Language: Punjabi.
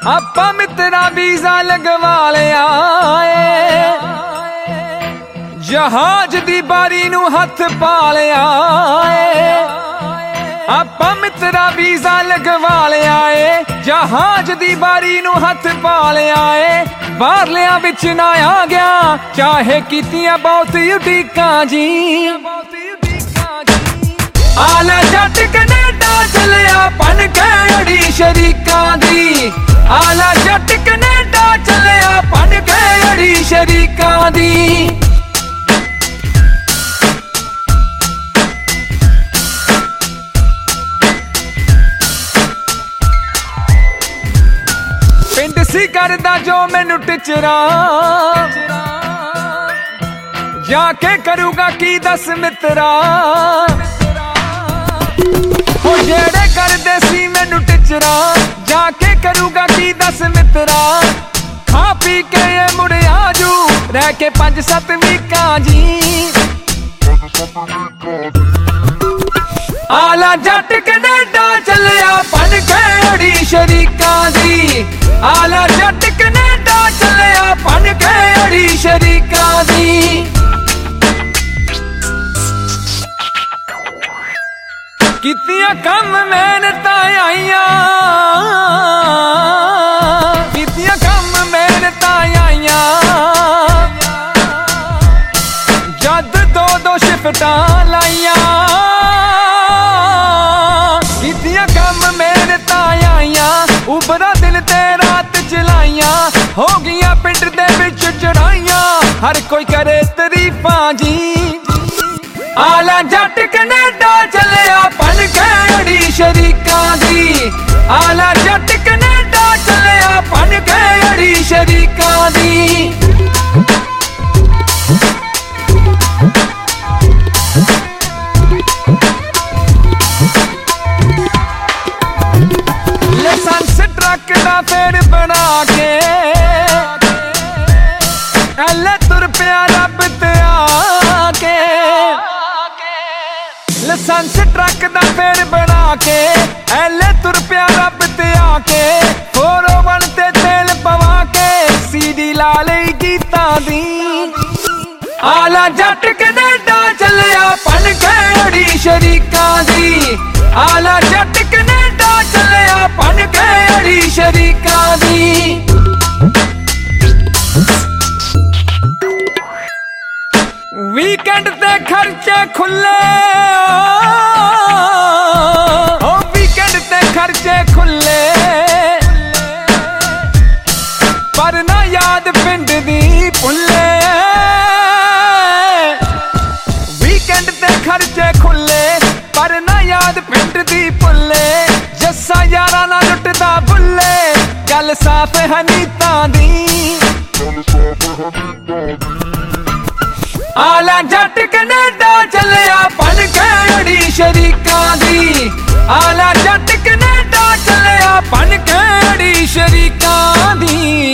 ਆਪਾਂ ਮਿੱਤਰਾ ਵੀਜ਼ਾ ਲਗਵਾ ਲਿਆ ਏ, ਜਹਾਜ਼ ਦੀ ਬਾਰੀ ਨੂੰ ਹੱਥ ਪਾ ਲਿਆ ਏ। ਆਪਾਂ ਮਿੱਤਰਾ ਵੀਜ਼ਾ ਲਗਵਾ ਲਿਆ ਏ, ਜਹਾਜ਼ ਦੀ ਬਾਰੀ ਨੂੰ ਹੱਥ ਪਾ ਲਿਆ ਏ। ਬਾਹਰਲਿਆਂ ਵਿੱਚ ਨਾ ਆ ਗਿਆ, ਚਾਹੇ ਕੀਤੀਆਂ ਬਹੁਤ ਉਡੀਕਾਂ ਜੀ। ਆਲਾ ਜੱਟ ਕੈਨੇਡਾ ਚੱਲਿਆ ਬਣ ਕੇ ਅੜੀ ਸ਼ਰੀਕਾਂ ਦੀ। ਆਲਾ ਜੱਟ ਕੈਨੇਡਾ ਚੱਲਿਆ ਬਣ ਕੇ ਅੜੀ ਸ਼ਰੀਕਾਂ ਦੀ। ਪਿੰਡ ਸੀ ਕਰਦਾ ਜੋ ਮੈਨੂੰ ਟਿਚਰਾ, ਜਾ ਕੇ ਕਰੂਗਾ ਕੀ ਦੱਸ ਮਿੱਤਰਾ। ਉਹ ਜਿਹੜੇ ਕਰਦੇ ਸੀ ਮੈਨੂੰ ਟਿਚਰਾ, ਜਾ ਕੇ ਕਰੂਗਾ ਕੀ ਦੱਸ ਮਿੱਤਰਾ। ਖਾ ਪੀ ਕੇ ਇਹ ਮੁੜ ਆਜੂ, ਰਹਿ ਕੇ 5-7 ਵੀਕਾਂ ਜੀ। ਆਲਾ ਜੱਟ ਕੈਨੇਡਾ ਚੱਲਿਆ ਬਣ ਕੇ ਅੜੀ ਸ਼ਰੀਕਾਂ ਦੀ। ਆਲਾ ਜੱਟ ਕੈਨੇਡਾ ਚੱਲਿਆ ਬਣ ਕੇ ਅੜੀ ਸ਼ਰੀਕਾਂ ਦੀ। ਕੀਤੀਆਂ ਕੰਮ ਮਿਹਨਤਾਂ ਆਈਆਂ, ਕੀਤੀਆਂ ਕੰਮ ਮਿਹਨਤਾਂ ਆਈਆਂ। ਜਦ 2-2 ਸ਼ਿਫਟਾਂ ਲਾਈਆਂ, ਕੀਤੀਆਂ ਕੰਮ ਮਿਹਨਤਾਂ ਆਈਆਂ। ਉਬਰਾ ਦਿਨ ਤੇ ਰਾਤ ਚਲਾਈਆਂ, ਹੋ ਗਈਆਂ ਪਿੰਡ ਦੇ ਵਿੱਚ ਚੜਾਈਆਂ। ਹਰ ਕੋਈ ਕਰੇ ਤਾਰੀਫਾਂ ਜੀ। ਆਲਾ ਜੱਟ ਕੈਨੇਡਾ ਚੱਲਿਆ ਬਣ ਕੇ ਅੜੀ ਸ਼ਰੀਕਾਂ ਦੀ। ਆਲਾ ਜੱਟ ਕੈਨੇਡਾ ਚੱਲਿਆ ਬਣ ਕੇ ਅੜੀ ਸ਼ਰੀਕਾਂ ਦੀ। ਲਾਇਸੈਂਸ ਟਰੱਕ ਦਾ ਫੇਰ ਬਣਾ ਕੇ, ਐਲੇ ਤੁਰ ਪਿਆ ਰੱਬ ਤੇ ਆ ਕੇ। ਲਾਇਸੈਂਸ ਟਰੱਕ ਦਾ ਫੇਰ ਬਣਾ ਕੇ, ਐਲੇ ਤੁਰ ਪਿਆ ਰੱਬ ਤੇ ਆ ਕੇ। 401 ਤੇ ਤੇਲ ਪਵਾ ਕੇ, CD ਲਾ ਲਈ ਗੀਤਾਂ ਦੀ। ਆਲਾ ਜੱਟ ਕੈਨੇਡਾ ਚੱਲਿਆ ਬਣ ਕੇ ਅੜੀ ਸ਼ਰੀਕਾਂ ਦੀ। ਆਲਾ ਜੱਟ ਕੈਨੇਡਾ ਚੱਲਿਆ ਬਣ ਕੇ ਅੜੀ ਸ਼ਰੀਕਾਂ ਦੀ। ਵੀਕਐਂਡ ਤੇ ਖਰਚੇ ਖੁੱਲੇ, ਓ ਵੀਕਐਂਡ ਤੇ ਖਰਚੇ ਖੁੱਲੇ। ਪਰ ਨਾ ਯਾਦ ਪਿੰਡ ਦੀ ਭੁੱਲੇ। ਵੀਕਐਂਡ ਤੇ ਖਰਚੇ ਖੁੱਲੇ, ਪਰ ਨਾ ਯਾਦ ਪਿੰਡ ਦੀ ਭੁੱਲੇ। ਜੱਸਾ ਯਾਰਾਂ ਨਾਲ ਲੁੱਟਦਾ ਬੁੱਲੇ, ਗੱਲ ਸਾਫ਼ ਹੈ ਨੀਤਾਂ ਦੀ। ਆਲਾ ਜੱਟ ਕੈਨੇਡਾ ਚੱਲਿਆ ਬਣ ਕੇ ਅੜੀ ਸ਼ਰੀਕਾਂ ਦੀ। ਆਲਾ ਜੱਟ ਕੈਨੇਡਾ ਚੱਲਿਆ ਬਣ ਕੇ ਅੜੀ ਸ਼ਰੀਕਾਂ ਦੀ।